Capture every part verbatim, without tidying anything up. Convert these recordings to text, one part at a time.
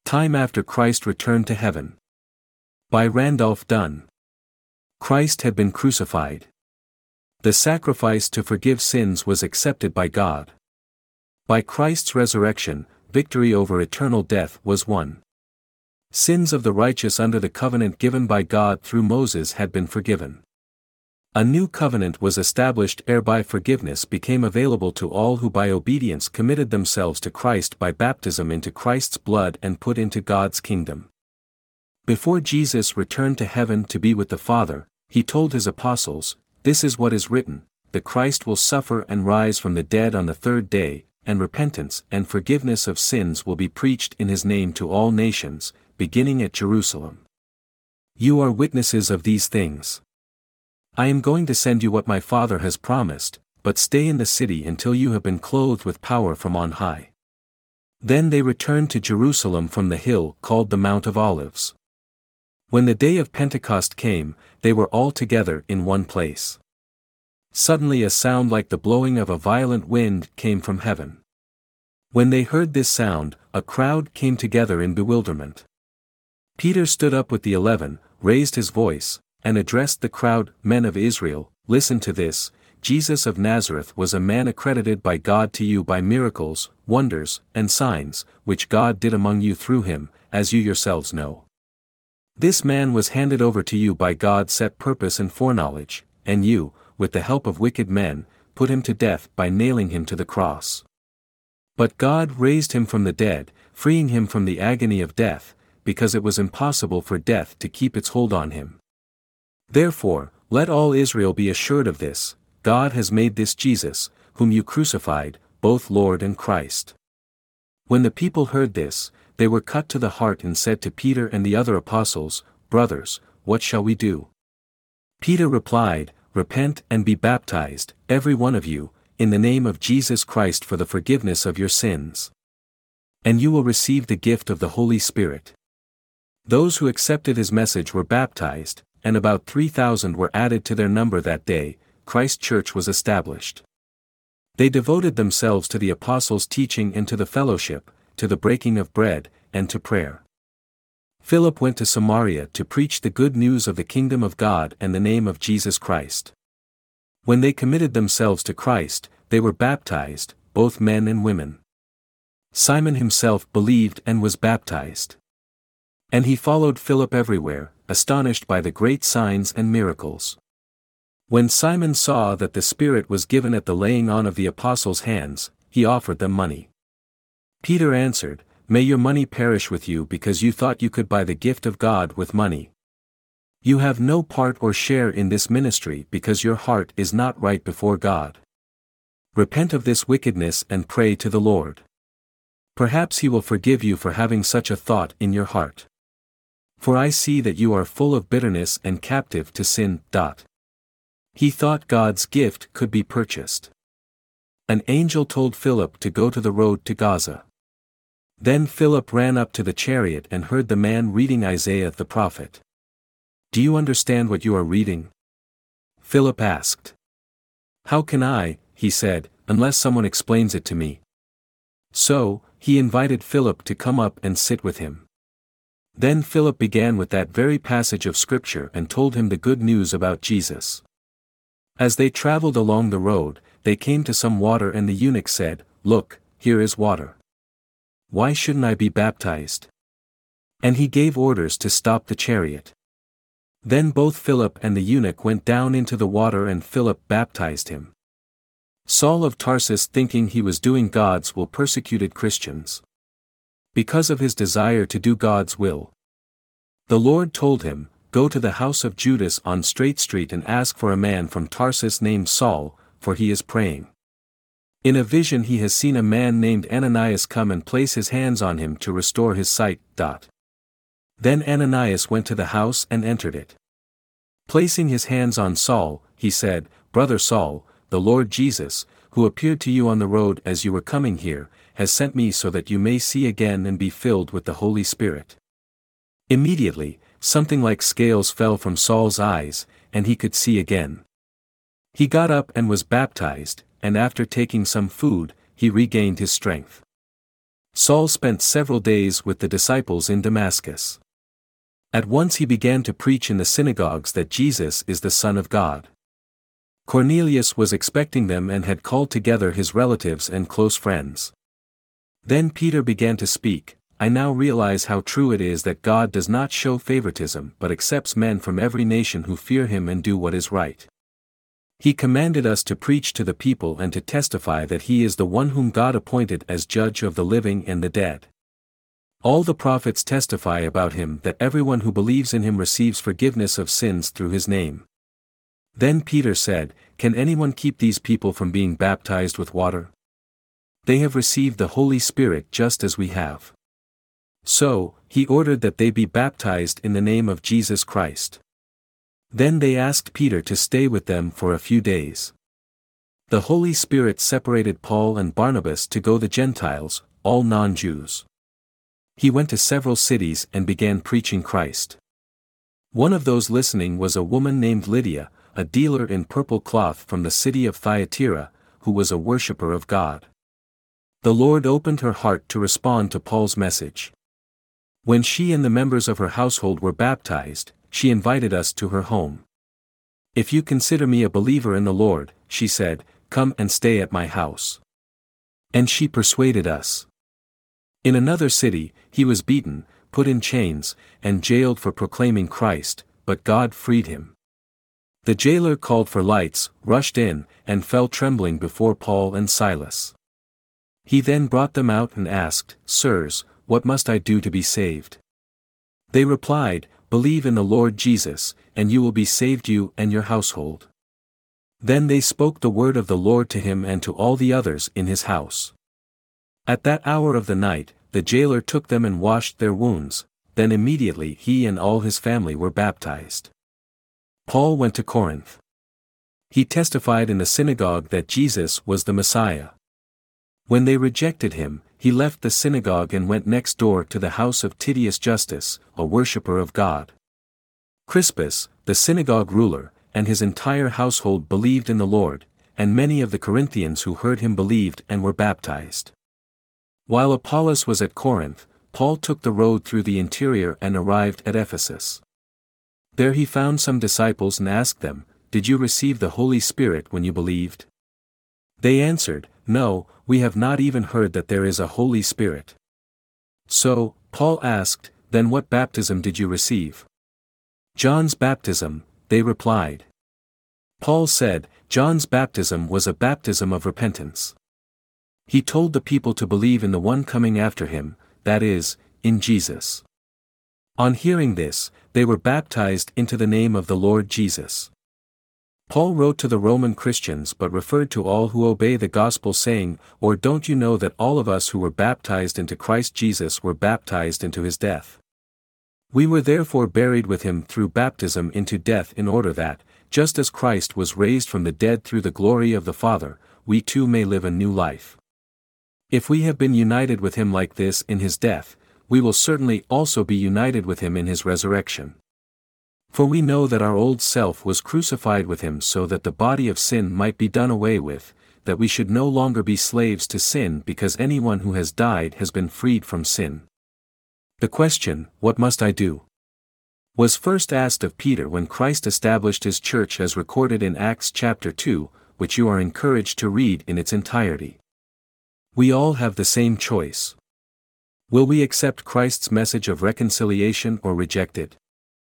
Time after Christ returned to heaven. By Randolph Dunn. Christ had been crucified. The sacrifice to forgive sins was accepted by God. By Christ's resurrection, victory over eternal death was won. Sins of the righteous under the covenant given by God through Moses had been forgiven. A new covenant was established whereby forgiveness became available to all who by obedience committed themselves to Christ by baptism into Christ's blood and put into God's kingdom. Before Jesus returned to heaven to be with the Father, he told his apostles, "This is what is written, the Christ will suffer and rise from the dead on the third day, and repentance and forgiveness of sins will be preached in his name to all nations, beginning at Jerusalem. You are witnesses of these things. I am going to send you what my Father has promised, but stay in the city until you have been clothed with power from on high." Then they returned to Jerusalem from the hill called the Mount of Olives. When the day of Pentecost came, they were all together in one place. Suddenly a sound like the blowing of a violent wind came from heaven. When they heard this sound, a crowd came together in bewilderment. Peter stood up with the eleven, raised his voice, and addressed the crowd, "Men of Israel, listen to this. Jesus of Nazareth was a man accredited by God to you by miracles, wonders, and signs, which God did among you through him, as you yourselves know. This man was handed over to you by God's set purpose and foreknowledge, and you, with the help of wicked men, put him to death by nailing him to the cross. But God raised him from the dead, freeing him from the agony of death, because it was impossible for death to keep its hold on him. Therefore, let all Israel be assured of this, God has made this Jesus, whom you crucified, both Lord and Christ." When the people heard this, they were cut to the heart and said to Peter and the other apostles, "Brothers, what shall we do?" Peter replied, "Repent and be baptized, every one of you, in the name of Jesus Christ for the forgiveness of your sins. And you will receive the gift of the Holy Spirit." Those who accepted his message were baptized, and about three thousand were added to their number that day. Christ's church was established. They devoted themselves to the apostles' teaching and to the fellowship, to the breaking of bread, and to prayer. Philip went to Samaria to preach the good news of the kingdom of God and the name of Jesus Christ. When they committed themselves to Christ, they were baptized, both men and women. Simon himself believed and was baptized. And he followed Philip everywhere, astonished by the great signs and miracles. When Simon saw that the Spirit was given at the laying on of the apostles' hands, he offered them money. Peter answered, "May your money perish with you because you thought you could buy the gift of God with money. You have no part or share in this ministry because your heart is not right before God. Repent of this wickedness and pray to the Lord. Perhaps he will forgive you for having such a thought in your heart. For I see that you are full of bitterness and captive to sin." He thought God's gift could be purchased. An angel told Philip to go to the road to Gaza. Then Philip ran up to the chariot and heard the man reading Isaiah the prophet. "Do you understand what you are reading?" Philip asked. "How can I," he said, "unless someone explains it to me?" So, he invited Philip to come up and sit with him. Then Philip began with that very passage of Scripture and told him the good news about Jesus. As they traveled along the road, they came to some water and the eunuch said, "Look, here is water. Why shouldn't I be baptized?" And he gave orders to stop the chariot. Then both Philip and the eunuch went down into the water and Philip baptized him. Saul of Tarsus, thinking he was doing God's will, persecuted Christians. Because of his desire to do God's will, the Lord told him, "Go to the house of Judas on Straight Street and ask for a man from Tarsus named Saul, for he is praying. In a vision he has seen a man named Ananias come and place his hands on him to restore his sight." Then Ananias went to the house and entered it. Placing his hands on Saul, he said, "Brother Saul, the Lord Jesus, who appeared to you on the road as you were coming here, has sent me so that you may see again and be filled with the Holy Spirit." Immediately, something like scales fell from Saul's eyes, and he could see again. He got up and was baptized, and after taking some food, he regained his strength. Saul spent several days with the disciples in Damascus. At once he began to preach in the synagogues that Jesus is the Son of God. Cornelius was expecting them and had called together his relatives and close friends. Then Peter began to speak, "I now realize how true it is that God does not show favoritism but accepts men from every nation who fear him and do what is right. He commanded us to preach to the people and to testify that he is the one whom God appointed as judge of the living and the dead. All the prophets testify about him that everyone who believes in him receives forgiveness of sins through his name." Then Peter said, "Can anyone keep these people from being baptized with water? They have received the Holy Spirit just as we have." So, he ordered that they be baptized in the name of Jesus Christ. Then they asked Peter to stay with them for a few days. The Holy Spirit separated Paul and Barnabas to go to the Gentiles, all non-Jews. He went to several cities and began preaching Christ. One of those listening was a woman named Lydia, a dealer in purple cloth from the city of Thyatira, who was a worshipper of God. The Lord opened her heart to respond to Paul's message. When she and the members of her household were baptized, she invited us to her home. "If you consider me a believer in the Lord," she said, "come and stay at my house." And she persuaded us. In another city, he was beaten, put in chains, and jailed for proclaiming Christ, but God freed him. The jailer called for lights, rushed in, and fell trembling before Paul and Silas. He then brought them out and asked, "Sirs, what must I do to be saved?" They replied, "Believe in the Lord Jesus, and you will be saved, you and your household." Then they spoke the word of the Lord to him and to all the others in his house. At that hour of the night, the jailer took them and washed their wounds, then immediately he and all his family were baptized. Paul went to Corinth. He testified in the synagogue that Jesus was the Messiah. When they rejected him, he left the synagogue and went next door to the house of Titius Justus, a worshipper of God. Crispus, the synagogue ruler, and his entire household believed in the Lord, and many of the Corinthians who heard him believed and were baptized. While Apollos was at Corinth, Paul took the road through the interior and arrived at Ephesus. There he found some disciples and asked them, "Did you receive the Holy Spirit when you believed?" They answered, "No, we have not even heard that there is a Holy Spirit." So, Paul asked, "Then what baptism did you receive?" "John's baptism," they replied. Paul said, John's baptism was a baptism of repentance. He told the people to believe in the one coming after him, that is, in Jesus. On hearing this, they were baptized into the name of the Lord Jesus. Paul wrote to the Roman Christians but referred to all who obey the gospel saying, "Or don't you know that all of us who were baptized into Christ Jesus were baptized into his death? We were therefore buried with him through baptism into death in order that, just as Christ was raised from the dead through the glory of the Father, we too may live a new life. If we have been united with him like this in his death, we will certainly also be united with him in his resurrection. For we know that our old self was crucified with him so that the body of sin might be done away with, that we should no longer be slaves to sin because anyone who has died has been freed from sin." The question, "What must I do?" was first asked of Peter when Christ established his church as recorded in Acts chapter two, which you are encouraged to read in its entirety. We all have the same choice. Will we accept Christ's message of reconciliation or reject it?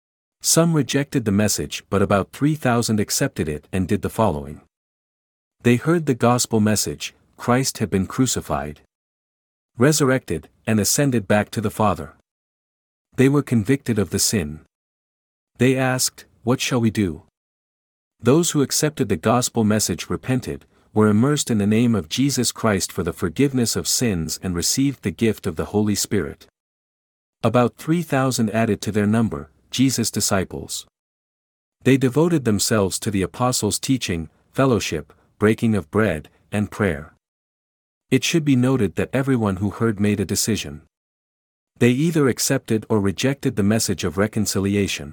Some rejected the message but about three thousand accepted it and did the following. They heard the gospel message, Christ had been crucified, resurrected, and ascended back to the Father. They were convicted of the sin. They asked, "What shall we do?" Those who accepted the gospel message repented, were immersed in the name of Jesus Christ for the forgiveness of sins and received the gift of the Holy Spirit. About three thousand added to their number, Jesus' disciples. They devoted themselves to the apostles' teaching, fellowship, breaking of bread, and prayer. It should be noted that everyone who heard made a decision. They either accepted or rejected the message of reconciliation.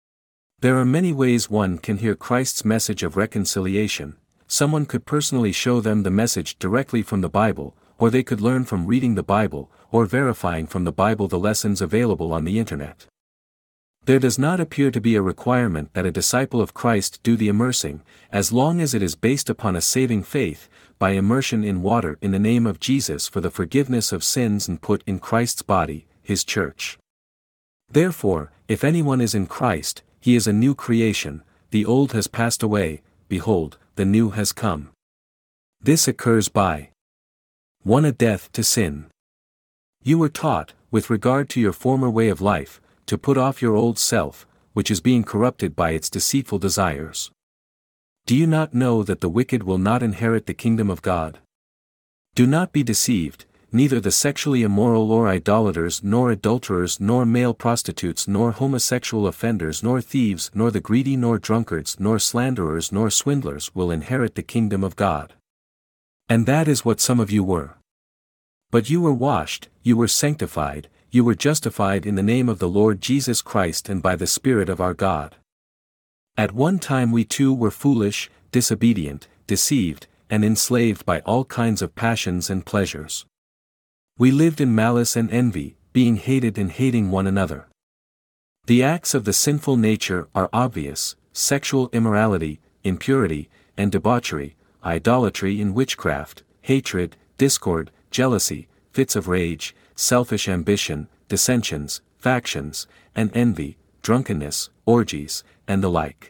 There are many ways one can hear Christ's message of reconciliation. Someone could personally show them the message directly from the Bible, or they could learn from reading the Bible, or verifying from the Bible the lessons available on the internet. There does not appear to be a requirement that a disciple of Christ do the immersing, as long as it is based upon a saving faith, by immersion in water in the name of Jesus for the forgiveness of sins and put in Christ's body, his church. Therefore, if anyone is in Christ, he is a new creation, the old has passed away, behold, the new has come. This occurs by one. A death to sin. You were taught, with regard to your former way of life, to put off your old self, which is being corrupted by its deceitful desires. Do you not know that the wicked will not inherit the kingdom of God? Do not be deceived, neither the sexually immoral or idolaters nor adulterers nor male prostitutes nor homosexual offenders nor thieves nor the greedy nor drunkards nor slanderers nor swindlers will inherit the kingdom of God. And that is what some of you were. But you were washed, you were sanctified, you were justified in the name of the Lord Jesus Christ and by the Spirit of our God. At one time we too were foolish, disobedient, deceived, and enslaved by all kinds of passions and pleasures. We lived in malice and envy, being hated and hating one another. The acts of the sinful nature are obvious: sexual immorality, impurity, and debauchery, idolatry and witchcraft, hatred, discord, jealousy, fits of rage, selfish ambition, dissensions, factions, and envy, drunkenness, orgies, and the like.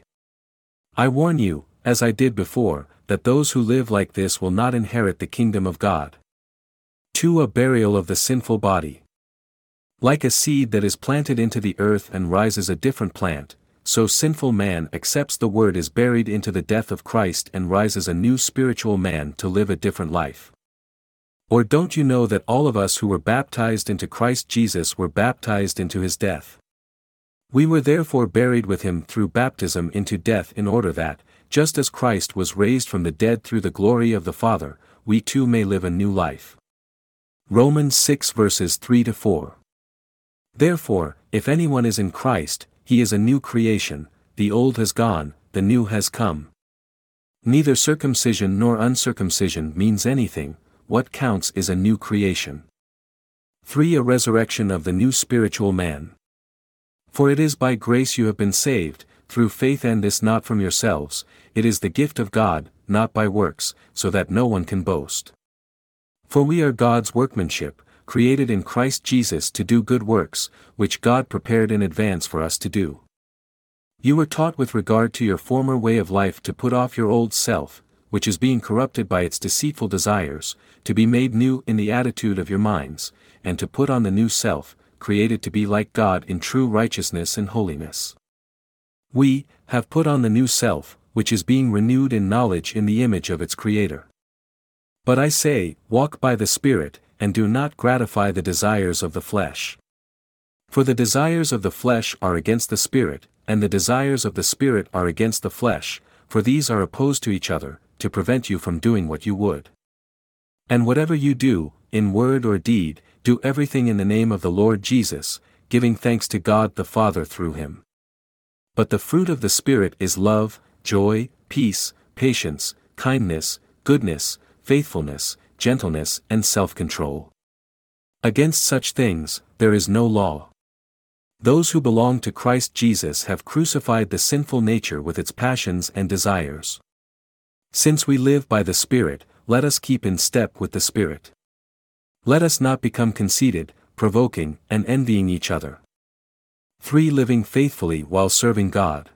I warn you, as I did before, that those who live like this will not inherit the kingdom of God. two. A burial of the sinful body. Like a seed that is planted into the earth and rises a different plant, so sinful man accepts the word is buried into the death of Christ and rises a new spiritual man to live a different life. Or don't you know that all of us who were baptized into Christ Jesus were baptized into his death? We were therefore buried with him through baptism into death in order that, just as Christ was raised from the dead through the glory of the Father, we too may live a new life. Romans six verses three to four. Therefore, if anyone is in Christ, he is a new creation, the old has gone, the new has come. Neither circumcision nor uncircumcision means anything, what counts is a new creation. three. A resurrection of the new spiritual man. For it is by grace you have been saved, through faith, and this not from yourselves, it is the gift of God, not by works, so that no one can boast. For we are God's workmanship, created in Christ Jesus to do good works, which God prepared in advance for us to do. You were taught with regard to your former way of life to put off your old self, which is being corrupted by its deceitful desires, to be made new in the attitude of your minds, and to put on the new self, created to be like God in true righteousness and holiness. We have put on the new self, which is being renewed in knowledge in the image of its Creator. But I say, walk by the Spirit, and do not gratify the desires of the flesh. For the desires of the flesh are against the Spirit, and the desires of the Spirit are against the flesh, for these are opposed to each other, to prevent you from doing what you would. And whatever you do, in word or deed, do everything in the name of the Lord Jesus, giving thanks to God the Father through him. But the fruit of the Spirit is love, joy, peace, patience, kindness, goodness, faithfulness, gentleness, and self-control. Against such things, there is no law. Those who belong to Christ Jesus have crucified the sinful nature with its passions and desires. Since we live by the Spirit, let us keep in step with the Spirit. Let us not become conceited, provoking, and envying each other. three. Living faithfully while serving God.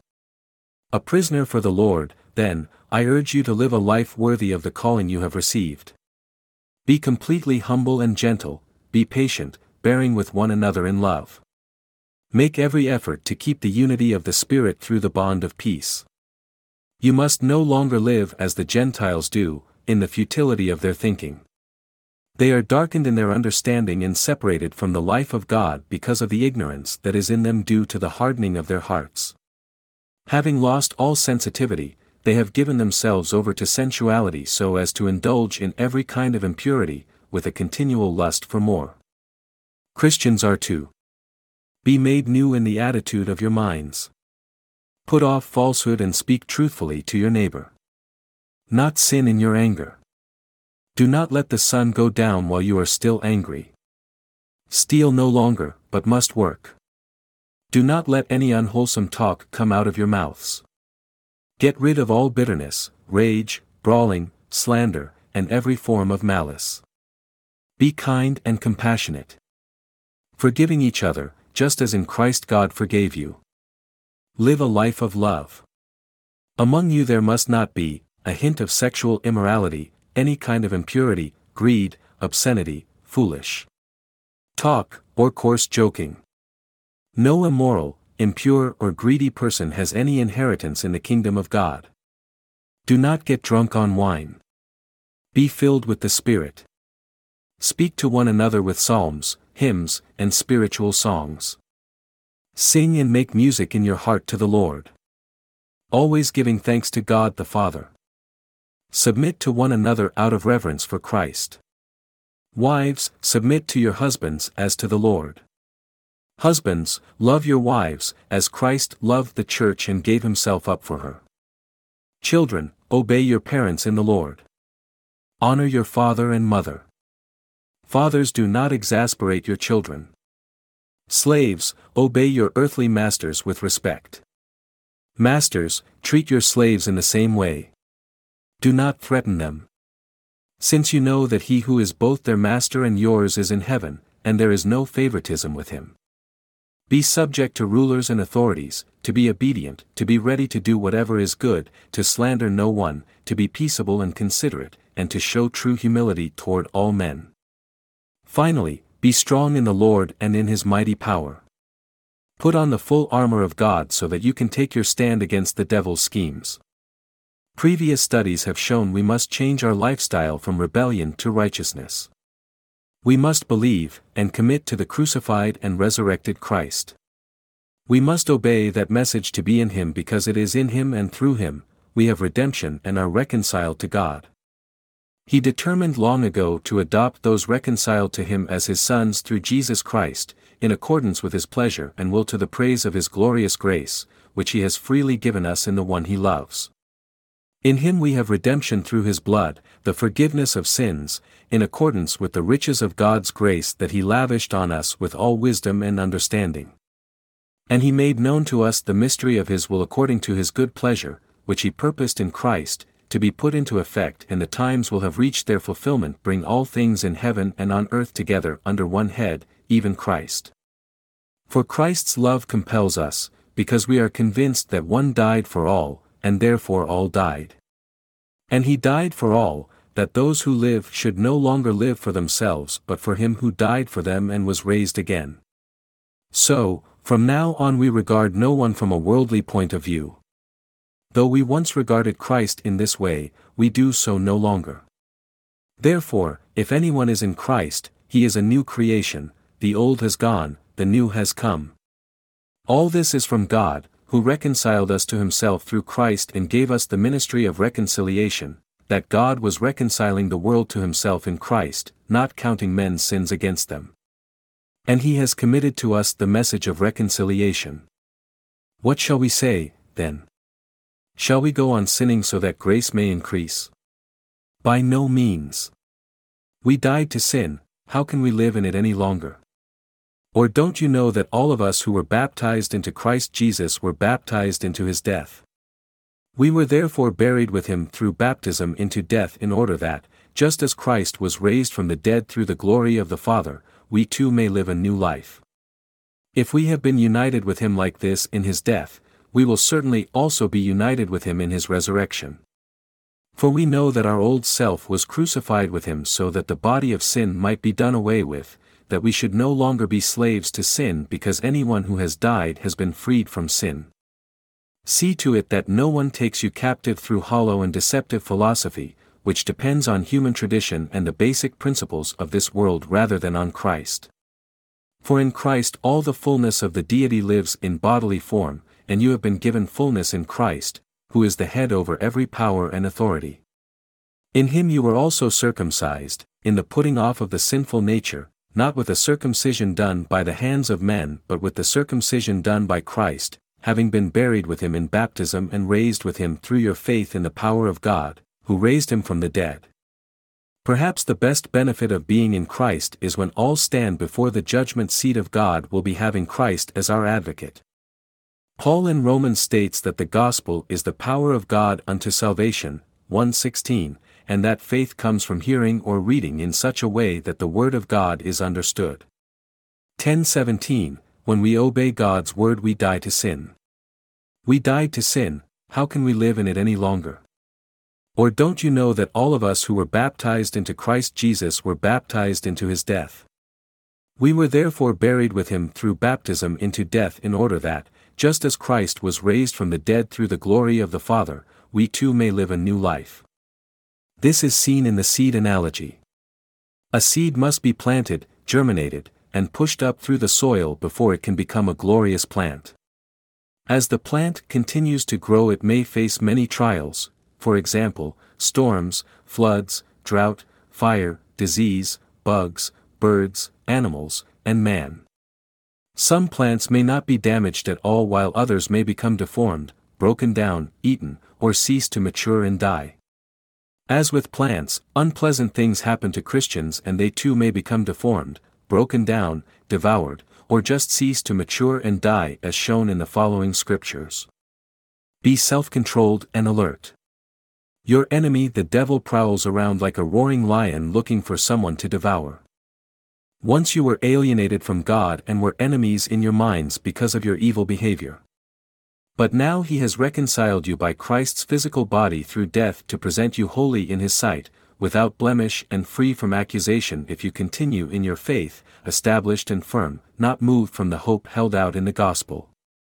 A prisoner for the Lord, then, I urge you to live a life worthy of the calling you have received. Be completely humble and gentle, be patient, bearing with one another in love. Make every effort to keep the unity of the Spirit through the bond of peace. You must no longer live as the Gentiles do, in the futility of their thinking. They are darkened in their understanding and separated from the life of God because of the ignorance that is in them due to the hardening of their hearts. Having lost all sensitivity, they have given themselves over to sensuality so as to indulge in every kind of impurity, with a continual lust for more. Christians are to be made new in the attitude of your minds. Put off falsehood and speak truthfully to your neighbor. Not sin in your anger. Do not let the sun go down while you are still angry. Steal no longer, but must work. Do not let any unwholesome talk come out of your mouths. Get rid of all bitterness, rage, brawling, slander, and every form of malice. Be kind and compassionate, forgiving each other, just as in Christ God forgave you. Live a life of love. Among you there must not be a hint of sexual immorality, any kind of impurity, greed, obscenity, foolish talk, or coarse joking. No immoral, impure or greedy person has any inheritance in the kingdom of God. Do not get drunk on wine. Be filled with the Spirit. Speak to one another with psalms, hymns, and spiritual songs. Sing and make music in your heart to the Lord, always giving thanks to God the Father. Submit to one another out of reverence for Christ. Wives, submit to your husbands as to the Lord. Husbands, love your wives, as Christ loved the church and gave himself up for her. Children, obey your parents in the Lord. Honor your father and mother. Fathers, do not exasperate your children. Slaves, obey your earthly masters with respect. Masters, treat your slaves in the same way. Do not threaten them. Since you know that he who is both their master and yours is in heaven, and there is no favoritism with him. Be subject to rulers and authorities, to be obedient, to be ready to do whatever is good, to slander no one, to be peaceable and considerate, and to show true humility toward all men. Finally, be strong in the Lord and in his mighty power. Put on the full armor of God so that you can take your stand against the devil's schemes. Previous studies have shown we must change our lifestyle from rebellion to righteousness. We must believe and commit to the crucified and resurrected Christ. We must obey that message to be in him, because it is in him and through him we have redemption and are reconciled to God. He determined long ago to adopt those reconciled to him as his sons through Jesus Christ, in accordance with his pleasure and will, to the praise of his glorious grace, which he has freely given us in the one he loves. In him we have redemption through his blood, the forgiveness of sins, in accordance with the riches of God's grace that he lavished on us with all wisdom and understanding. And he made known to us the mystery of his will according to his good pleasure, which he purposed in Christ, to be put into effect, and the times will have reached their fulfillment, bring all things in heaven and on earth together under one head, even Christ. For Christ's love compels us, because we are convinced that one died for all, and therefore all died. And he died for all, that those who live should no longer live for themselves but for him who died for them and was raised again. So, from now on we regard no one from a worldly point of view. Though we once regarded Christ in this way, we do so no longer. Therefore, if anyone is in Christ, he is a new creation, the old has gone, the new has come. All this is from God, who reconciled us to himself through Christ and gave us the ministry of reconciliation, that God was reconciling the world to himself in Christ, not counting men's sins against them. And he has committed to us the message of reconciliation. What shall we say, then? Shall we go on sinning so that grace may increase? By no means. We died to sin, how can we live in it any longer? Or don't you know that all of us who were baptized into Christ Jesus were baptized into his death? We were therefore buried with him through baptism into death, in order that, just as Christ was raised from the dead through the glory of the Father, we too may live a new life. If we have been united with him like this in his death, we will certainly also be united with him in his resurrection. For we know that our old self was crucified with him so that the body of sin might be done away with, that we should no longer be slaves to sin, because anyone who has died has been freed from sin. See to it that no one takes you captive through hollow and deceptive philosophy, which depends on human tradition and the basic principles of this world rather than on Christ. For in Christ all the fullness of the deity lives in bodily form, and you have been given fullness in Christ, who is the head over every power and authority. In him you were also circumcised, in the putting off of the sinful nature, not with a circumcision done by the hands of men but with the circumcision done by Christ, having been buried with him in baptism and raised with him through your faith in the power of God, who raised him from the dead. Perhaps the best benefit of being in Christ is when all stand before the judgment seat of God will be having Christ as our advocate. Paul in Romans states that the gospel is the power of God unto salvation, one sixteen, and that faith comes from hearing or reading in such a way that the word of God is understood. ten seventeen, when we obey God's word we die to sin. We died to sin, how can we live in it any longer? Or don't you know that all of us who were baptized into Christ Jesus were baptized into his death? We were therefore buried with him through baptism into death in order that, just as Christ was raised from the dead through the glory of the Father, we too may live a new life. This is seen in the seed analogy. A seed must be planted, germinated, and pushed up through the soil before it can become a glorious plant. As the plant continues to grow it may face many trials, for example, storms, floods, drought, fire, disease, bugs, birds, animals, and man. Some plants may not be damaged at all while others may become deformed, broken down, eaten, or cease to mature and die. As with plants, unpleasant things happen to Christians and they too may become deformed, broken down, devoured, or just cease to mature and die as shown in the following scriptures. Be self-controlled and alert. Your enemy the devil prowls around like a roaring lion looking for someone to devour. Once you were alienated from God and were enemies in your minds because of your evil behavior. But now he has reconciled you by Christ's physical body through death to present you holy in his sight, without blemish and free from accusation if you continue in your faith, established and firm, not moved from the hope held out in the gospel.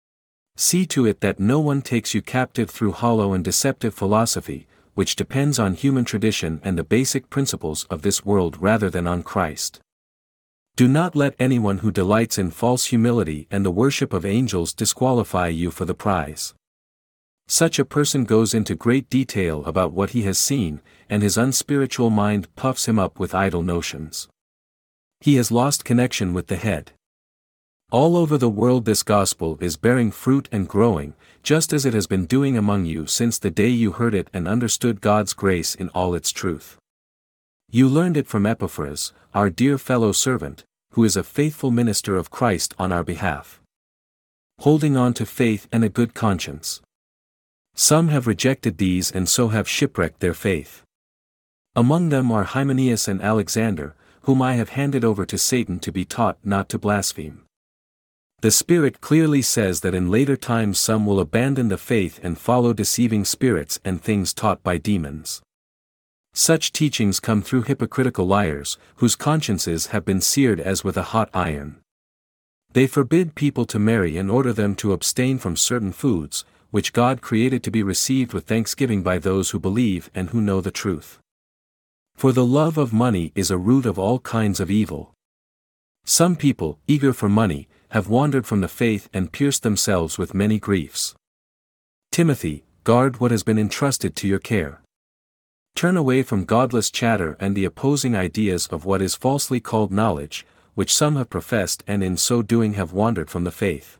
See to it that no one takes you captive through hollow and deceptive philosophy, which depends on human tradition and the basic principles of this world rather than on Christ. Do not let anyone who delights in false humility and the worship of angels disqualify you for the prize. Such a person goes into great detail about what he has seen, and his unspiritual mind puffs him up with idle notions. He has lost connection with the head. All over the world this gospel is bearing fruit and growing, just as it has been doing among you since the day you heard it and understood God's grace in all its truth. You learned it from Epaphras, our dear fellow servant, who is a faithful minister of Christ on our behalf, holding on to faith and a good conscience. Some have rejected these and so have shipwrecked their faith. Among them are Hymenaeus and Alexander, whom I have handed over to Satan to be taught not to blaspheme. The Spirit clearly says that in later times some will abandon the faith and follow deceiving spirits and things taught by demons. Such teachings come through hypocritical liars, whose consciences have been seared as with a hot iron. They forbid people to marry and order them to abstain from certain foods, which God created to be received with thanksgiving by those who believe and who know the truth. For the love of money is a root of all kinds of evil. Some people, eager for money, have wandered from the faith and pierced themselves with many griefs. Timothy, guard what has been entrusted to your care. Turn away from godless chatter and the opposing ideas of what is falsely called knowledge, which some have professed and in so doing have wandered from the faith.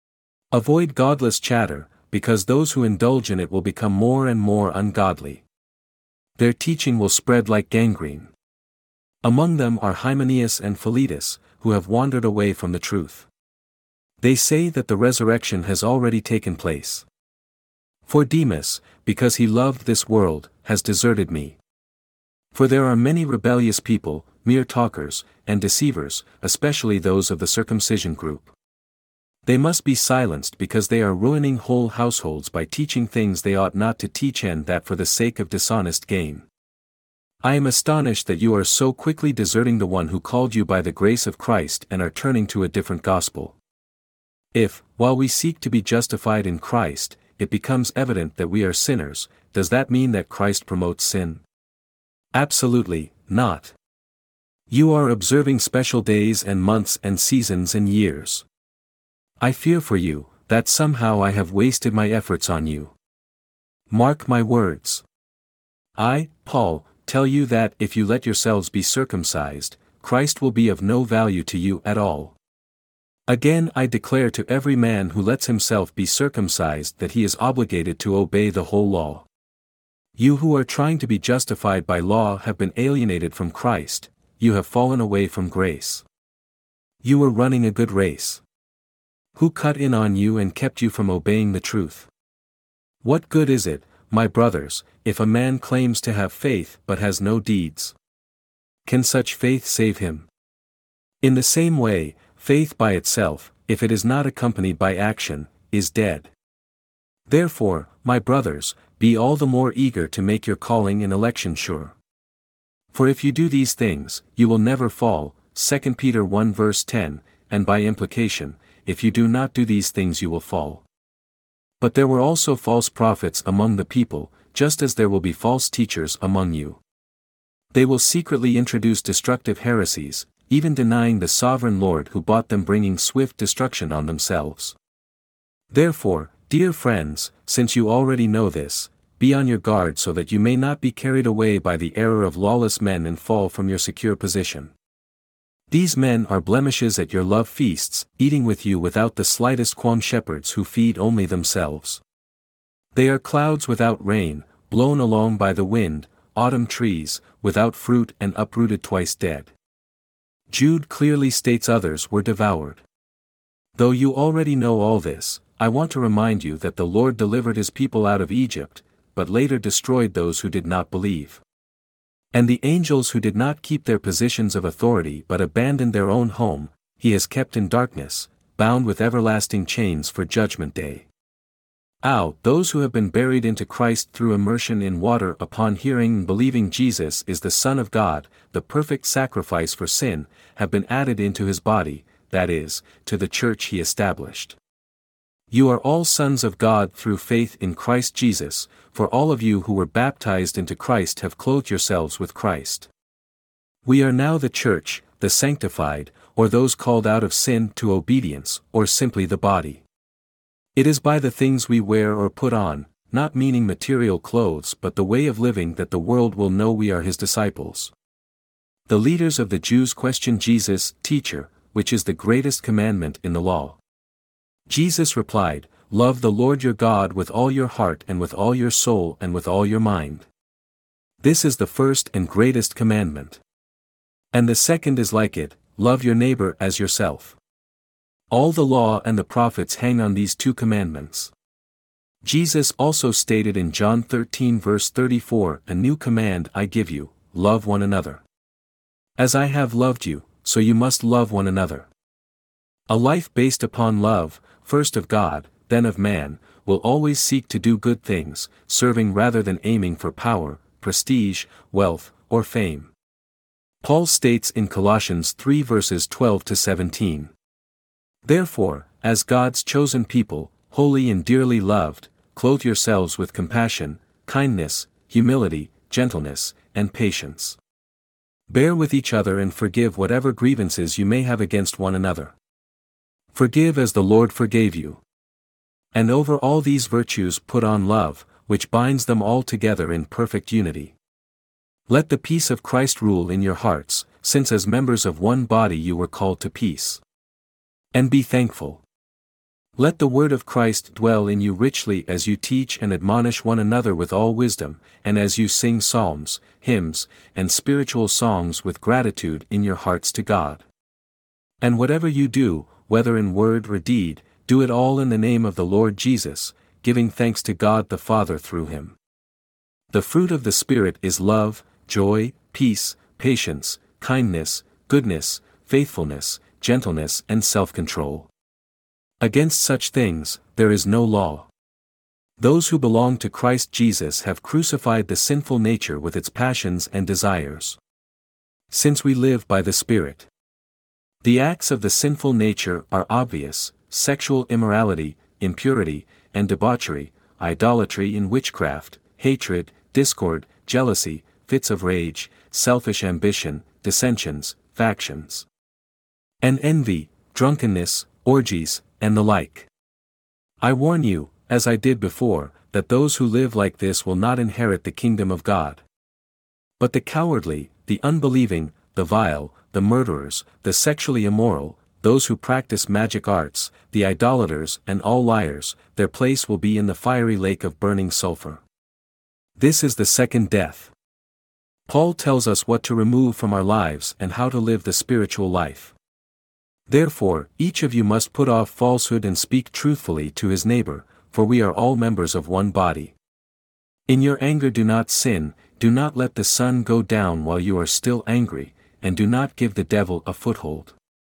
Avoid godless chatter, because those who indulge in it will become more and more ungodly. Their teaching will spread like gangrene. Among them are Hymenaeus and Philetus, who have wandered away from the truth. They say that the resurrection has already taken place. For Demas, because he loved this world, has deserted me. For there are many rebellious people, mere talkers, and deceivers, especially those of the circumcision group. They must be silenced because they are ruining whole households by teaching things they ought not to teach, and that for the sake of dishonest gain. I am astonished that you are so quickly deserting the one who called you by the grace of Christ and are turning to a different gospel. If, while we seek to be justified in Christ, it becomes evident that we are sinners, does that mean that Christ promotes sin? Absolutely not. You are observing special days and months and seasons and years. I fear for you, that somehow I have wasted my efforts on you. Mark my words. I, Paul, tell you that if you let yourselves be circumcised, Christ will be of no value to you at all. Again I declare to every man who lets himself be circumcised that he is obligated to obey the whole law. You who are trying to be justified by law have been alienated from Christ, you have fallen away from grace. You were running a good race. Who cut in on you and kept you from obeying the truth? What good is it, my brothers, if a man claims to have faith but has no deeds? Can such faith save him? In the same way, faith by itself, if it is not accompanied by action, is dead. Therefore, my brothers, be all the more eager to make your calling and election sure. For if you do these things, you will never fall, Second Peter one verse ten, and by implication, if you do not do these things you will fall. But there were also false prophets among the people, just as there will be false teachers among you. They will secretly introduce destructive heresies, even denying the sovereign Lord who bought them, bringing swift destruction on themselves. Therefore, dear friends, since you already know this, be on your guard so that you may not be carried away by the error of lawless men and fall from your secure position. These men are blemishes at your love feasts, eating with you without the slightest qualm, shepherds who feed only themselves. They are clouds without rain, blown along by the wind, autumn trees, without fruit and uprooted twice dead. Jude clearly states others were devoured. Though you already know all this, I want to remind you that the Lord delivered his people out of Egypt, but later destroyed those who did not believe. And the angels who did not keep their positions of authority but abandoned their own home, he has kept in darkness, bound with everlasting chains for judgment day. Ow, those who have been buried into Christ through immersion in water upon hearing and believing Jesus is the Son of God, the perfect sacrifice for sin, have been added into his body, that is, to the church he established. You are all sons of God through faith in Christ Jesus, for all of you who were baptized into Christ have clothed yourselves with Christ. We are now the church, the sanctified, or those called out of sin to obedience, or simply the body. It is by the things we wear or put on, not meaning material clothes but the way of living, that the world will know we are his disciples. The leaders of the Jews questioned Jesus, "Teacher, which is the greatest commandment in the law?" Jesus replied, "Love the Lord your God with all your heart and with all your soul and with all your mind. This is the first and greatest commandment. And the second is like it, love your neighbor as yourself. All the law and the prophets hang on these two commandments." Jesus also stated in John thirteen verse thirty-four, "A new command I give you, love one another. As I have loved you, so you must love one another." A life based upon love, first of God, then of man, will always seek to do good things, serving rather than aiming for power, prestige, wealth, or fame. Paul states in Colossians three verses twelve to seventeen. "Therefore, as God's chosen people, holy and dearly loved, clothe yourselves with compassion, kindness, humility, gentleness, and patience. Bear with each other and forgive whatever grievances you may have against one another. Forgive as the Lord forgave you. And over all these virtues put on love, which binds them all together in perfect unity. Let the peace of Christ rule in your hearts, since as members of one body you were called to peace. And be thankful. Let the word of Christ dwell in you richly as you teach and admonish one another with all wisdom, and as you sing psalms, hymns, and spiritual songs with gratitude in your hearts to God. And whatever you do, whether in word or deed, do it all in the name of the Lord Jesus, giving thanks to God the Father through him. The fruit of the Spirit is love, joy, peace, patience, kindness, goodness, faithfulness, gentleness and self-control. Against such things, there is no law. Those who belong to Christ Jesus have crucified the sinful nature with its passions and desires. Since we live by the Spirit, the acts of the sinful nature are obvious: sexual immorality, impurity, and debauchery, idolatry and witchcraft, hatred, discord, jealousy, fits of rage, selfish ambition, dissensions, factions, and envy, drunkenness, orgies, and the like. I warn you, as I did before, that those who live like this will not inherit the kingdom of God. But the cowardly, the unbelieving, the vile, the murderers, the sexually immoral, those who practice magic arts, the idolaters and all liars, their place will be in the fiery lake of burning sulfur. This is the second death. Paul tells us what to remove from our lives and how to live the spiritual life. Therefore, each of you must put off falsehood and speak truthfully to his neighbor, for we are all members of one body. In your anger do not sin, do not let the sun go down while you are still angry, and do not give the devil a foothold.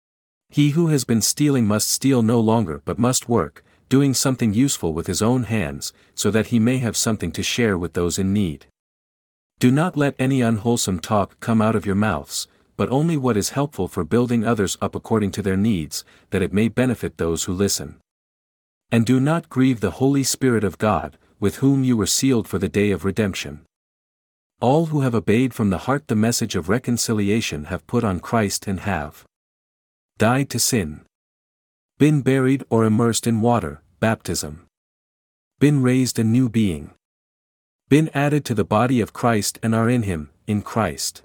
He who has been stealing must steal no longer but must work, doing something useful with his own hands, so that he may have something to share with those in need. Do not let any unwholesome talk come out of your mouths, but only what is helpful for building others up according to their needs, that it may benefit those who listen. And do not grieve the Holy Spirit of God, with whom you were sealed for the day of redemption. All who have obeyed from the heart the message of reconciliation have put on Christ and have died to sin. Been buried or immersed in water, baptism. Been raised a new being. Been added to the body of Christ and are in him, in Christ.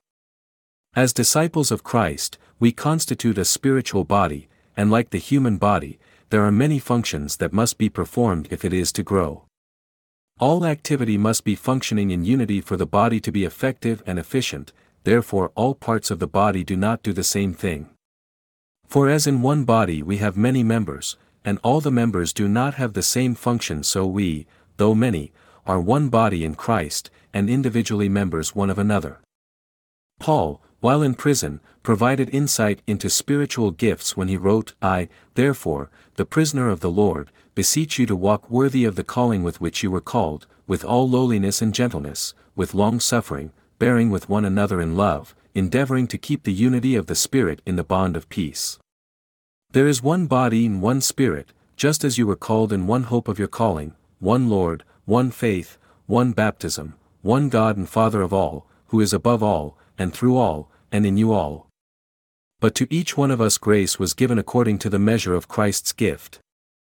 As disciples of Christ, we constitute a spiritual body, and like the human body, there are many functions that must be performed if it is to grow. All activity must be functioning in unity for the body to be effective and efficient, therefore all parts of the body do not do the same thing. For as in one body we have many members, and all the members do not have the same function, so we, though many, are one body in Christ, and individually members one of another. Paul, while in prison, provided insight into spiritual gifts when he wrote, I, therefore, the prisoner of the Lord, beseech you to walk worthy of the calling with which you were called, with all lowliness and gentleness, with long-suffering, bearing with one another in love, endeavoring to keep the unity of the Spirit in the bond of peace. There is one body and one Spirit, just as you were called in one hope of your calling, one Lord, one faith, one baptism, one God and Father of all, who is above all, and through all, and in you all. But to each one of us grace was given according to the measure of Christ's gift.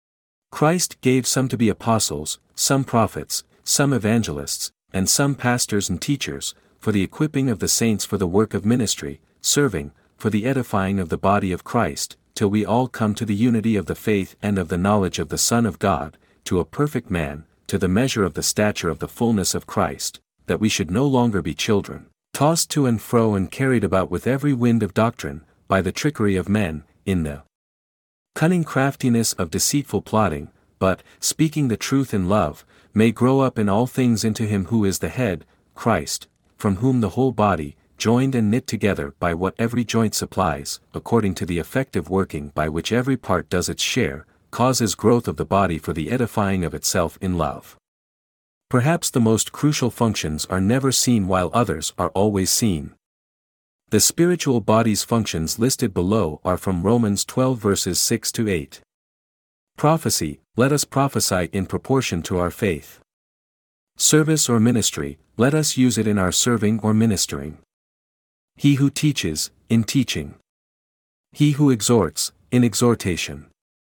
Christ gave some to be apostles, some prophets, some evangelists, and some pastors and teachers, for the equipping of the saints for the work of ministry, serving, for the edifying of the body of Christ, till we all come to the unity of the faith and of the knowledge of the Son of God, to a perfect man, to the measure of the stature of the fullness of Christ, that we should no longer be children, tossed to and fro and carried about with every wind of doctrine, by the trickery of men, in the cunning craftiness of deceitful plotting, but, speaking the truth in love, may grow up in all things into him who is the head, Christ, from whom the whole body, joined and knit together by what every joint supplies, according to the effective working by which every part does its share, causes growth of the body for the edifying of itself in love. Perhaps the most crucial functions are never seen while others are always seen. The spiritual body's functions listed below are from Romans twelve verses six to eight. Prophecy, let us prophesy in proportion to our faith. Service or ministry, let us use it in our serving or ministering. He who teaches, in teaching. He who exhorts, in exhortation.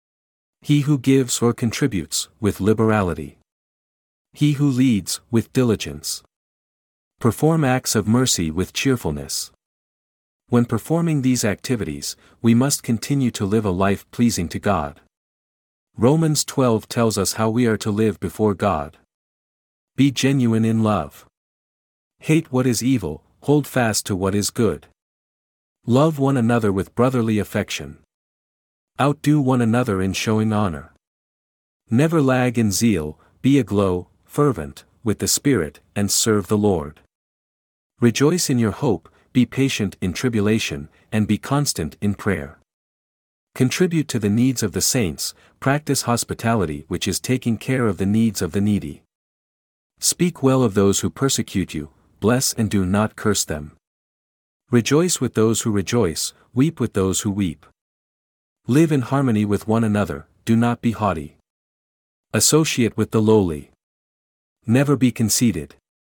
He who gives or contributes, with liberality. He who leads, with diligence. Perform acts of mercy with cheerfulness. When performing these activities, we must continue to live a life pleasing to God. Romans twelve tells us how we are to live before God. Be genuine in love. Hate what is evil, hold fast to what is good. Love one another with brotherly affection. Outdo one another in showing honor. Never lag in zeal, be aglow, fervent, with the Spirit, and serve the Lord. Rejoice in your hope, be patient in tribulation, and be constant in prayer. Contribute to the needs of the saints, practice hospitality, which is taking care of the needs of the needy. Speak well of those who persecute you, bless and do not curse them. Rejoice with those who rejoice, weep with those who weep. Live in harmony with one another, do not be haughty. Associate with the lowly. Never be conceited.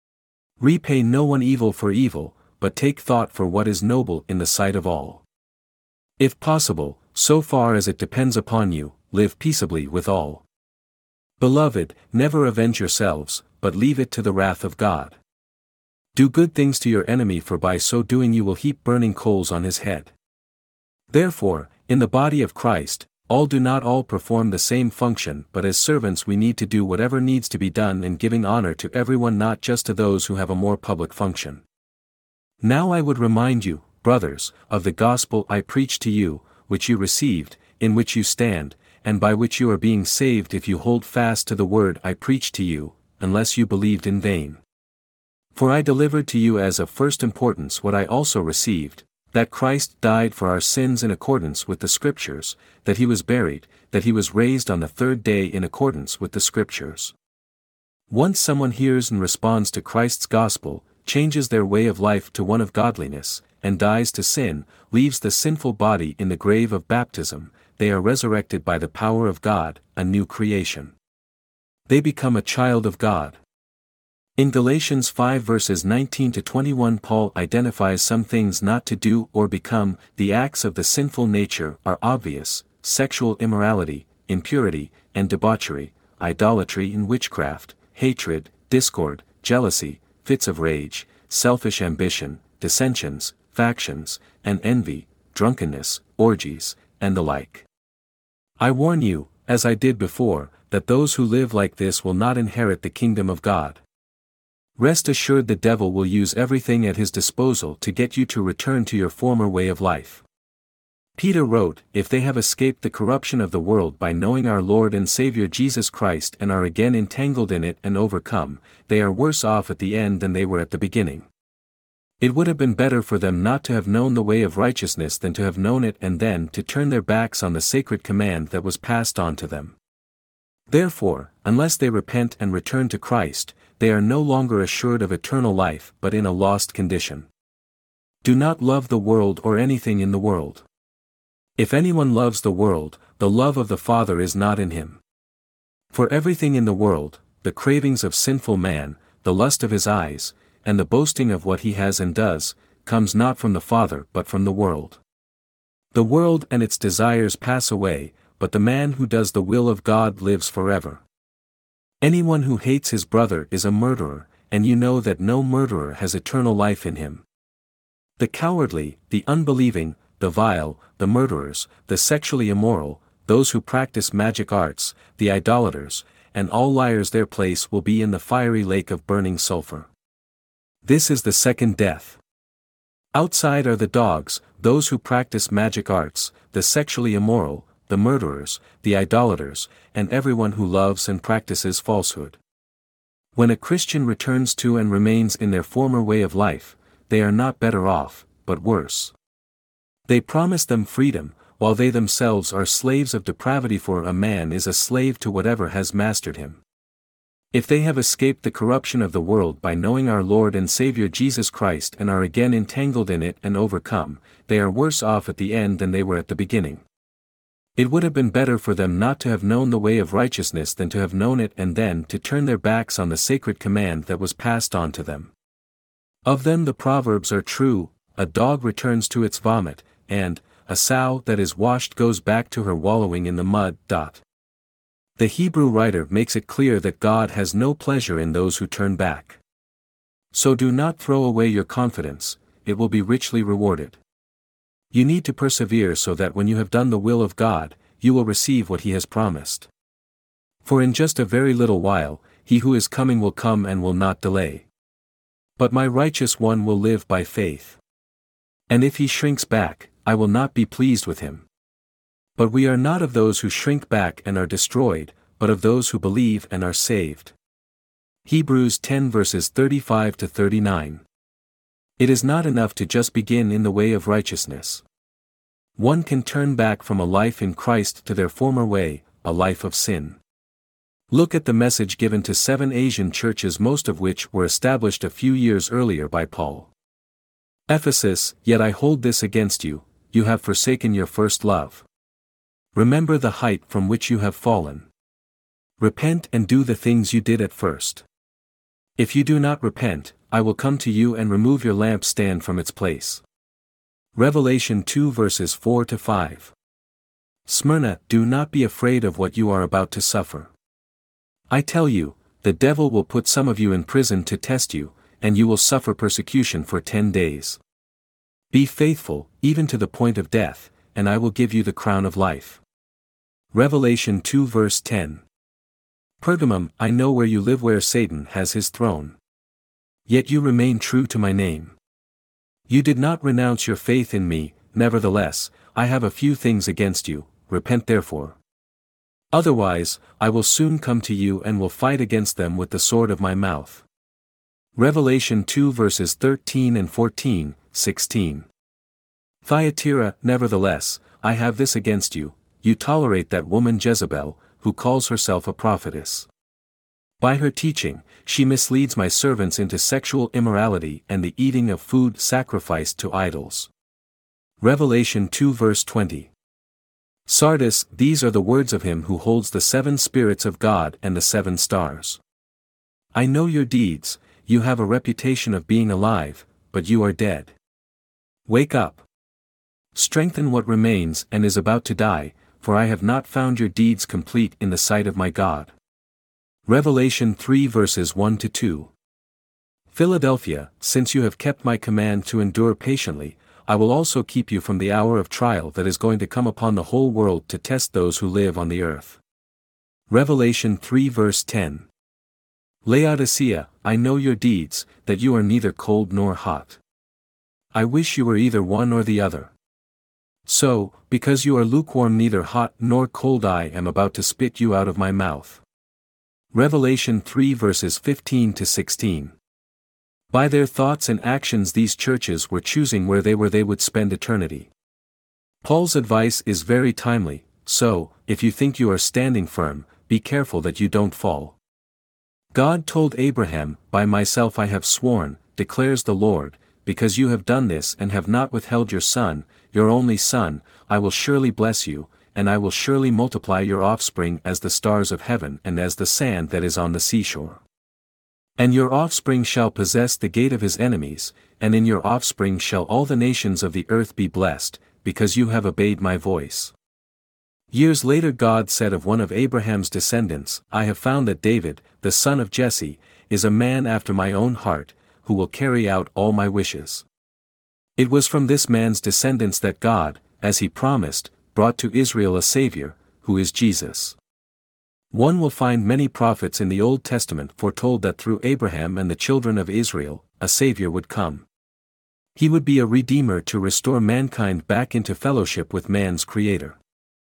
Repay no one evil for evil, but take thought for what is noble in the sight of all. If possible, so far as it depends upon you, live peaceably with all. Beloved, never avenge yourselves, but leave it to the wrath of God. Do good things to your enemy, for by so doing you will heap burning coals on his head. Therefore, in the body of Christ, all do not all perform the same function, but as servants we need to do whatever needs to be done in giving honor to everyone, not just to those who have a more public function. Now I would remind you, brothers, of the gospel I preached to you, which you received, in which you stand, and by which you are being saved if you hold fast to the word I preached to you, unless you believed in vain. For I delivered to you as of first importance what I also received, that Christ died for our sins in accordance with the Scriptures, that he was buried, that he was raised on the third day in accordance with the Scriptures. Once someone hears and responds to Christ's gospel, changes their way of life to one of godliness, and dies to sin, leaves the sinful body in the grave of baptism, they are resurrected by the power of God, a new creation. They become a child of God. In Galatians five verses nineteen to twenty-one, Paul identifies some things not to do or become. The acts of the sinful nature are obvious: sexual immorality, impurity, and debauchery, idolatry and witchcraft, hatred, discord, jealousy, fits of rage, selfish ambition, dissensions, factions, and envy, drunkenness, orgies, and the like. I warn you, as I did before, that those who live like this will not inherit the kingdom of God. Rest assured the devil will use everything at his disposal to get you to return to your former way of life. Peter wrote, "If they have escaped the corruption of the world by knowing our Lord and Savior Jesus Christ and are again entangled in it and overcome, they are worse off at the end than they were at the beginning. It would have been better for them not to have known the way of righteousness than to have known it and then to turn their backs on the sacred command that was passed on to them. Therefore, unless they repent and return to Christ, they are no longer assured of eternal life but in a lost condition. Do not love the world or anything in the world. If anyone loves the world, the love of the Father is not in him. For everything in the world, the cravings of sinful man, the lust of his eyes, and the boasting of what he has and does, comes not from the Father but from the world. The world and its desires pass away, but the man who does the will of God lives forever. Anyone who hates his brother is a murderer, and you know that no murderer has eternal life in him. The cowardly, the unbelieving, the vile, the murderers, the sexually immoral, those who practice magic arts, the idolaters, and all liars, their place will be in the fiery lake of burning sulfur. This is the second death. Outside are the dogs, those who practice magic arts, the sexually immoral, the murderers, the idolaters, and everyone who loves and practices falsehood. When a Christian returns to and remains in their former way of life, they are not better off, but worse. They promise them freedom, while they themselves are slaves of depravity, for a man is a slave to whatever has mastered him. If they have escaped the corruption of the world by knowing our Lord and Savior Jesus Christ and are again entangled in it and overcome, they are worse off at the end than they were at the beginning. It would have been better for them not to have known the way of righteousness than to have known it and then to turn their backs on the sacred command that was passed on to them. Of them the proverbs are true: a dog returns to its vomit, and a sow that is washed goes back to her wallowing in the mud. The Hebrew writer makes it clear that God has no pleasure in those who turn back. So do not throw away your confidence, it will be richly rewarded. You need to persevere so that when you have done the will of God, you will receive what he has promised. For in just a very little while, he who is coming will come and will not delay. But my righteous one will live by faith. And if he shrinks back, I will not be pleased with him. But we are not of those who shrink back and are destroyed, but of those who believe and are saved. Hebrews ten verses thirty-five to thirty-nine. It is not enough to just begin in the way of righteousness. One can turn back from a life in Christ to their former way, a life of sin. Look at the message given to seven Asian churches, most of which were established a few years earlier by Paul. Ephesus, yet I hold this against you, you have forsaken your first love. Remember the height from which you have fallen. Repent and do the things you did at first. If you do not repent, I will come to you and remove your lampstand from its place. Revelation two verses four to five. Smyrna, do not be afraid of what you are about to suffer. I tell you, the devil will put some of you in prison to test you, and you will suffer persecution for ten days. Be faithful, even to the point of death, and I will give you the crown of life. Revelation two verse ten. Pergamum, I know where you live, where Satan has his throne. Yet you remain true to my name. You did not renounce your faith in me. Nevertheless, I have a few things against you. Repent therefore. Otherwise, I will soon come to you and will fight against them with the sword of my mouth. Revelation two verses thirteen and fourteen, sixteen. Thyatira, nevertheless, I have this against you, you tolerate that woman Jezebel, who calls herself a prophetess. By her teaching, she misleads my servants into sexual immorality and the eating of food sacrificed to idols. Revelation two verse twenty. Sardis, these are the words of him who holds the seven spirits of God and the seven stars. I know your deeds, you have a reputation of being alive, but you are dead. Wake up. Strengthen what remains and is about to die, for I have not found your deeds complete in the sight of my God. Revelation three verses one to two. Philadelphia, since you have kept my command to endure patiently, I will also keep you from the hour of trial that is going to come upon the whole world to test those who live on the earth. Revelation three verse ten. Laodicea, I know your deeds, that you are neither cold nor hot. I wish you were either one or the other. So, because you are lukewarm, neither hot nor cold, I am about to spit you out of my mouth. Revelation three verses fifteen to sixteen. By their thoughts and actions these churches were choosing where they were they would spend eternity. Paul's advice is very timely, so, if you think you are standing firm, be careful that you don't fall. God told Abraham, by myself I have sworn, declares the Lord, because you have done this and have not withheld your son, your only son, I will surely bless you, and I will surely multiply your offspring as the stars of heaven and as the sand that is on the seashore. And your offspring shall possess the gate of his enemies, and in your offspring shall all the nations of the earth be blessed, because you have obeyed my voice. Years later God said of one of Abraham's descendants, I have found that David, the son of Jesse, is a man after my own heart, who will carry out all my wishes. It was from this man's descendants that God, as he promised, brought to Israel a Savior, who is Jesus. One will find many prophets in the Old Testament foretold that through Abraham and the children of Israel, a Savior would come. He would be a Redeemer to restore mankind back into fellowship with man's Creator.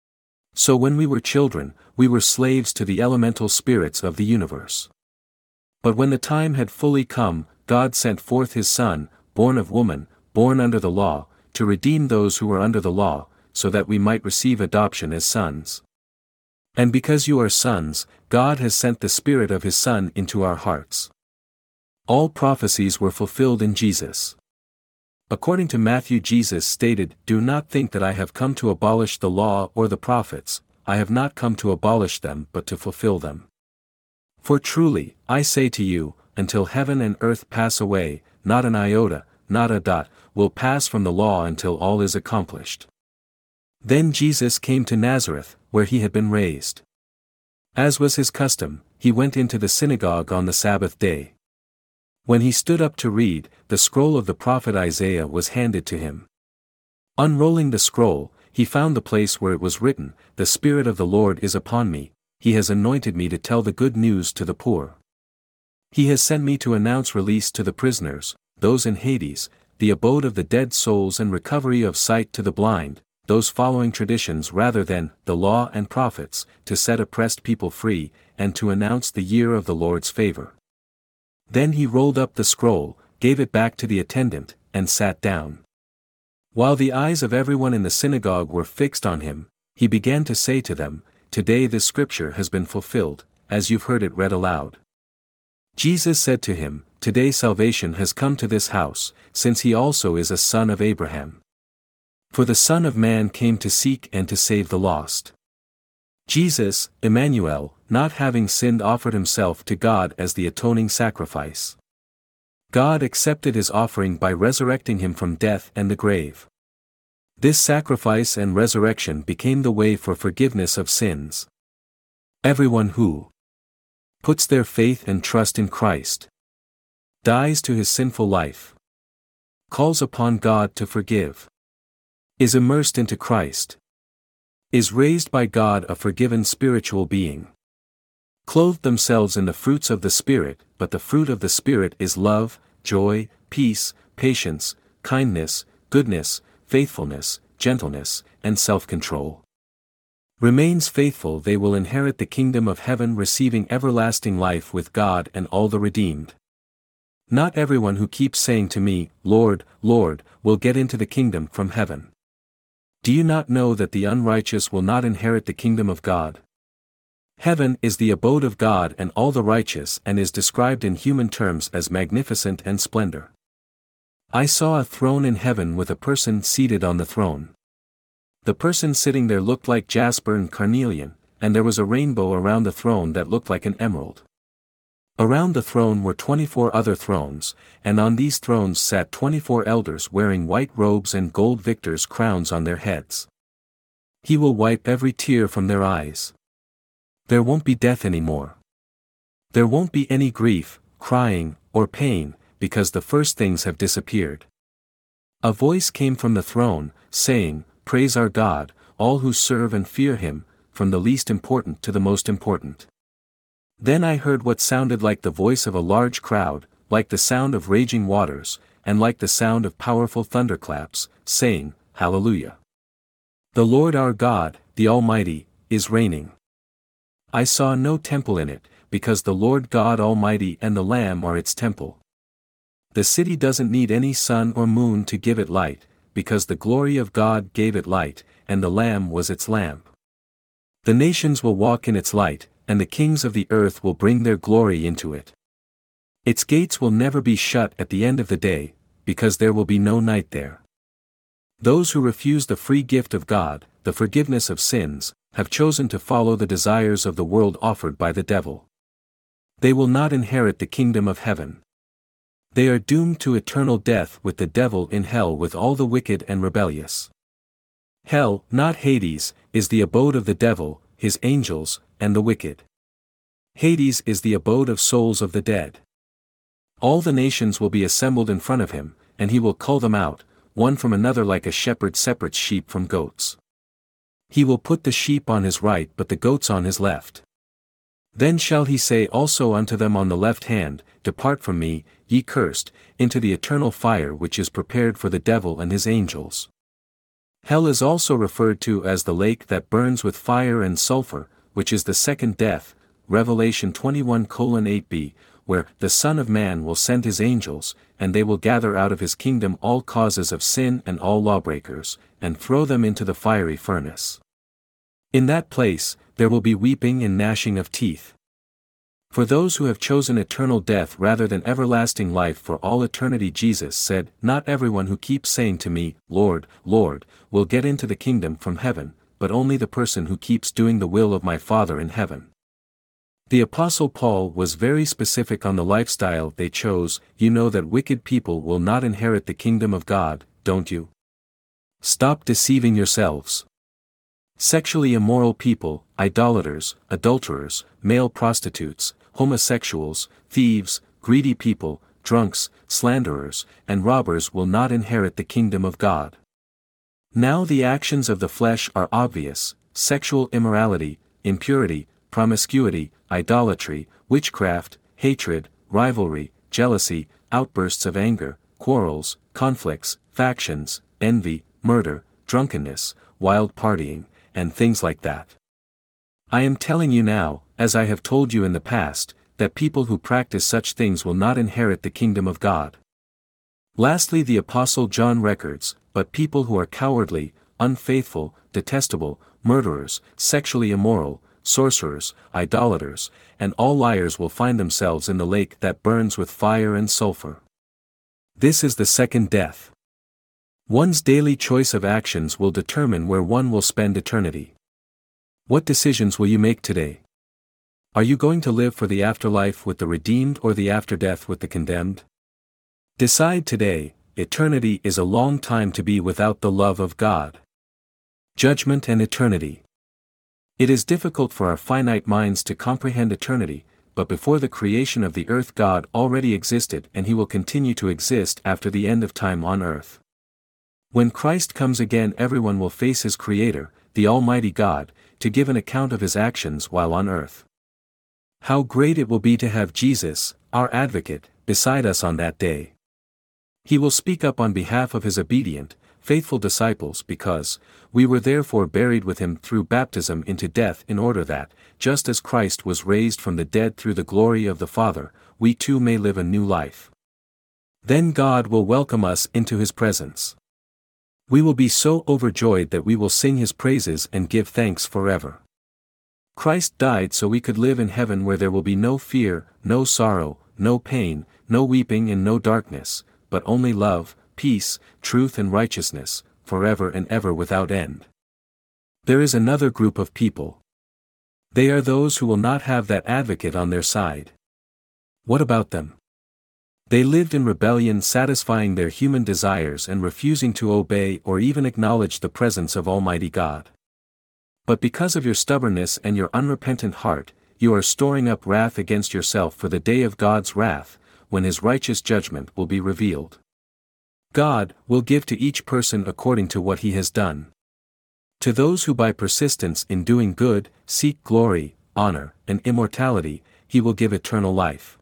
So when we were children, we were slaves to the elemental spirits of the universe. But when the time had fully come, God sent forth His Son, born of woman, born under the law, to redeem those who were under the law, so that we might receive adoption as sons. And because you are sons, God has sent the Spirit of His Son into our hearts. All prophecies were fulfilled in Jesus. According to Matthew, Jesus stated, Do not think that I have come to abolish the law or the prophets, I have not come to abolish them but to fulfill them. For truly, I say to you, until heaven and earth pass away, not an iota, not a dot, will pass from the law until all is accomplished. Then Jesus came to Nazareth, where he had been raised. As was his custom, he went into the synagogue on the Sabbath day. When he stood up to read, the scroll of the prophet Isaiah was handed to him. Unrolling the scroll, he found the place where it was written, The Spirit of the Lord is upon me, He has anointed me to tell the good news to the poor. He has sent me to announce release to the prisoners, those in Hades, the abode of the dead souls, and recovery of sight to the blind, those following traditions rather than the law and prophets, to set oppressed people free, and to announce the year of the Lord's favor. Then he rolled up the scroll, gave it back to the attendant, and sat down. While the eyes of everyone in the synagogue were fixed on him, he began to say to them, Today this scripture has been fulfilled, as you've heard it read aloud. Jesus said to him, Today salvation has come to this house, since he also is a son of Abraham. For the Son of Man came to seek and to save the lost. Jesus, Emmanuel, not having sinned, offered himself to God as the atoning sacrifice. God accepted his offering by resurrecting him from death and the grave. This sacrifice and resurrection became the way for forgiveness of sins. Everyone who puts their faith and trust in Christ, dies to his sinful life, calls upon God to forgive, is immersed into Christ, Is raised by God a forgiven spiritual being. Clothed themselves in the fruits of the Spirit, but the fruit of the Spirit is love, joy, peace, patience, kindness, goodness, faithfulness, gentleness, and self-control. Remains faithful, they will inherit the kingdom of heaven, receiving everlasting life with God and all the redeemed. Not everyone who keeps saying to me, Lord, Lord, will get into the kingdom from heaven. Do you not know that the unrighteous will not inherit the kingdom of God? Heaven is the abode of God and all the righteous, and is described in human terms as magnificent and splendor. I saw a throne in heaven with a person seated on the throne. The person sitting there looked like jasper and carnelian, and there was a rainbow around the throne that looked like an emerald. Around the throne were twenty-four other thrones, and on these thrones sat twenty-four elders wearing white robes and gold victors' crowns on their heads. He will wipe every tear from their eyes. There won't be death anymore. There won't be any grief, crying, or pain, because the first things have disappeared. A voice came from the throne, saying, Praise our God, all who serve and fear him, from the least important to the most important. Then I heard what sounded like the voice of a large crowd, like the sound of raging waters, and like the sound of powerful thunderclaps, saying, Hallelujah! The Lord our God, the Almighty, is reigning. I saw no temple in it, because the Lord God Almighty and the Lamb are its temple. The city doesn't need any sun or moon to give it light, because the glory of God gave it light, and the Lamb was its lamp. The nations will walk in its light, and the kings of the earth will bring their glory into it. Its gates will never be shut at the end of the day, because there will be no night there. Those who refuse the free gift of God, the forgiveness of sins, have chosen to follow the desires of the world offered by the devil. They will not inherit the kingdom of heaven. They are doomed to eternal death with the devil in hell with all the wicked and rebellious. Hell, not Hades, is the abode of the devil, his angels, and the wicked. Hades is the abode of souls of the dead. All the nations will be assembled in front of him, and he will cull them out, one from another like a shepherd separates sheep from goats. He will put the sheep on his right but the goats on his left. Then shall he say also unto them on the left hand, Depart from me, ye cursed, into the eternal fire which is prepared for the devil and his angels. Hell is also referred to as the lake that burns with fire and sulfur, which is the second death, Revelation twenty-one eight b, where the Son of Man will send his angels, and they will gather out of his kingdom all causes of sin and all lawbreakers, and throw them into the fiery furnace. In that place, there will be weeping and gnashing of teeth. For those who have chosen eternal death rather than everlasting life for all eternity, Jesus said, Not everyone who keeps saying to me, Lord, Lord, will get into the kingdom from heaven, but only the person who keeps doing the will of my Father in heaven. The Apostle Paul was very specific on the lifestyle they chose. You know that wicked people will not inherit the kingdom of God, don't you? Stop deceiving yourselves. Sexually immoral people, idolaters, adulterers, male prostitutes, homosexuals, thieves, greedy people, drunks, slanderers, and robbers will not inherit the kingdom of God. Now the actions of the flesh are obvious: sexual immorality, impurity, promiscuity, idolatry, witchcraft, hatred, rivalry, jealousy, outbursts of anger, quarrels, conflicts, factions, envy, murder, drunkenness, wild partying, and things like that. I am telling you now, as I have told you in the past, that people who practice such things will not inherit the kingdom of God. Lastly, the Apostle John records, But people who are cowardly, unfaithful, detestable, murderers, sexually immoral, sorcerers, idolaters, and all liars will find themselves in the lake that burns with fire and sulfur. This is the second death. One's daily choice of actions will determine where one will spend eternity. What decisions will you make today? Are you going to live for the afterlife with the redeemed or the after-death with the condemned? Decide today. Eternity is a long time to be without the love of God. Judgment and eternity. It is difficult for our finite minds to comprehend eternity, but before the creation of the earth God already existed and he will continue to exist after the end of time on earth. When Christ comes again, everyone will face his Creator, the Almighty God, to give an account of his actions while on earth. How great it will be to have Jesus, our advocate, beside us on that day. He will speak up on behalf of his obedient, faithful disciples because, we were therefore buried with him through baptism into death in order that, just as Christ was raised from the dead through the glory of the Father, we too may live a new life. Then God will welcome us into his presence. We will be so overjoyed that we will sing his praises and give thanks forever. Christ died so we could live in heaven where there will be no fear, no sorrow, no pain, no weeping and no darkness, but only love, peace, truth and righteousness, forever and ever without end. There is another group of people. They are those who will not have that advocate on their side. What about them? They lived in rebellion, satisfying their human desires and refusing to obey or even acknowledge the presence of Almighty God. But because of your stubbornness and your unrepentant heart, you are storing up wrath against yourself for the day of God's wrath, when his righteous judgment will be revealed. God will give to each person according to what he has done. To those who by persistence in doing good, seek glory, honor, and immortality, he will give eternal life.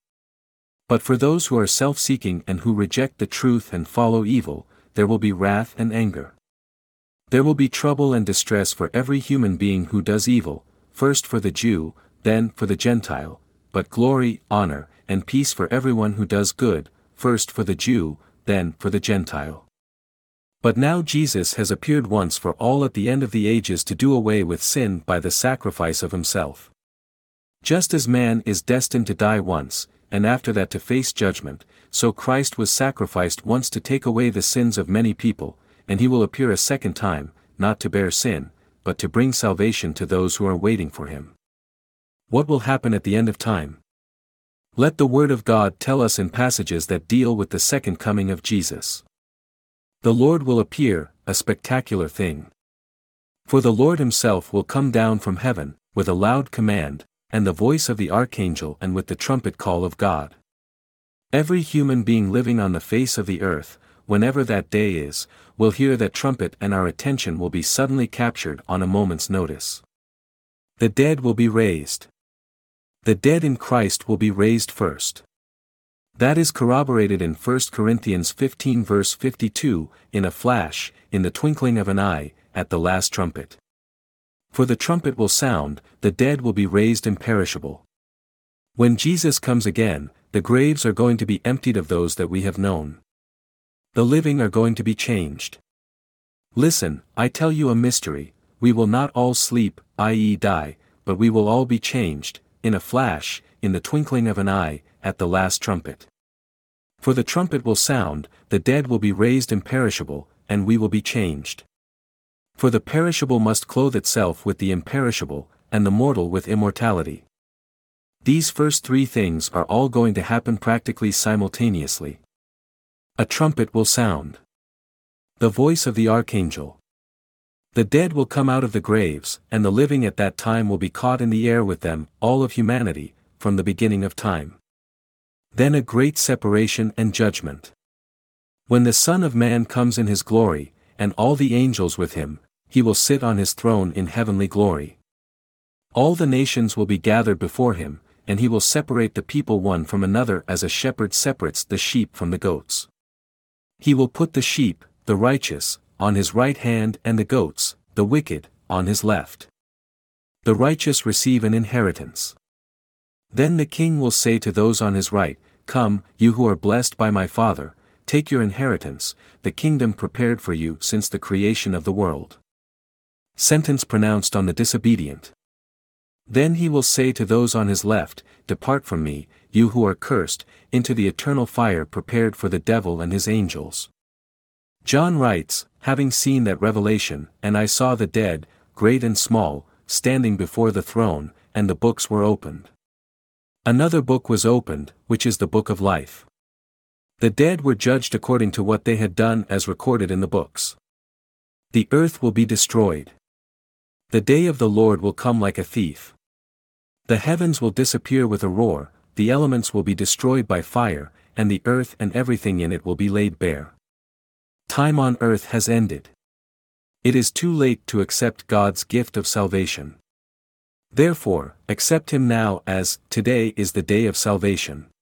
But for those who are self-seeking and who reject the truth and follow evil, there will be wrath and anger. There will be trouble and distress for every human being who does evil, first for the Jew, then for the Gentile, but glory, honor, and peace for everyone who does good, first for the Jew, then for the Gentile. But now Jesus has appeared once for all at the end of the ages to do away with sin by the sacrifice of himself. Just as man is destined to die once, and after that to face judgment, so Christ was sacrificed once to take away the sins of many people, and he will appear a second time, not to bear sin, but to bring salvation to those who are waiting for him. What will happen at the end of time? Let the Word of God tell us in passages that deal with the second coming of Jesus. The Lord will appear, a spectacular thing. For the Lord himself will come down from heaven, with a loud command, and the voice of the archangel and with the trumpet call of God. Every human being living on the face of the earth, whenever that day is, will hear that trumpet and our attention will be suddenly captured on a moment's notice. The dead will be raised. The dead in Christ will be raised first. That is corroborated in First Corinthians fifteen verse fifty-two, in a flash, in the twinkling of an eye, at the last trumpet. For the trumpet will sound, the dead will be raised imperishable. When Jesus comes again, the graves are going to be emptied of those that we have known. The living are going to be changed. Listen, I tell you a mystery, we will not all sleep, that is die, but we will all be changed, in a flash, in the twinkling of an eye, at the last trumpet. For the trumpet will sound, the dead will be raised imperishable, and we will be changed. For the perishable must clothe itself with the imperishable, and the mortal with immortality. These first three things are all going to happen practically simultaneously. A trumpet will sound. The voice of the archangel. The dead will come out of the graves, and the living at that time will be caught in the air with them, all of humanity, from the beginning of time. Then a great separation and judgment. When the Son of Man comes in his glory, and all the angels with him, he will sit on his throne in heavenly glory. All the nations will be gathered before him, and he will separate the people one from another as a shepherd separates the sheep from the goats. He will put the sheep, the righteous, on his right hand and the goats, the wicked, on his left. The righteous receive an inheritance. Then the king will say to those on his right, "Come, you who are blessed by my Father, take your inheritance, the kingdom prepared for you since the creation of the world." Sentence pronounced on the disobedient. Then he will say to those on his left, "Depart from me, you who are cursed, into the eternal fire prepared for the devil and his angels." John writes, "Having seen that revelation, and I saw the dead, great and small, standing before the throne, and the books were opened. Another book was opened, which is the book of life. The dead were judged according to what they had done as recorded in the books. The earth will be destroyed. The day of the Lord will come like a thief. The heavens will disappear with a roar, the elements will be destroyed by fire, and the earth and everything in it will be laid bare. Time on earth has ended. It is too late to accept God's gift of salvation. Therefore, accept Him now as, today is the day of salvation.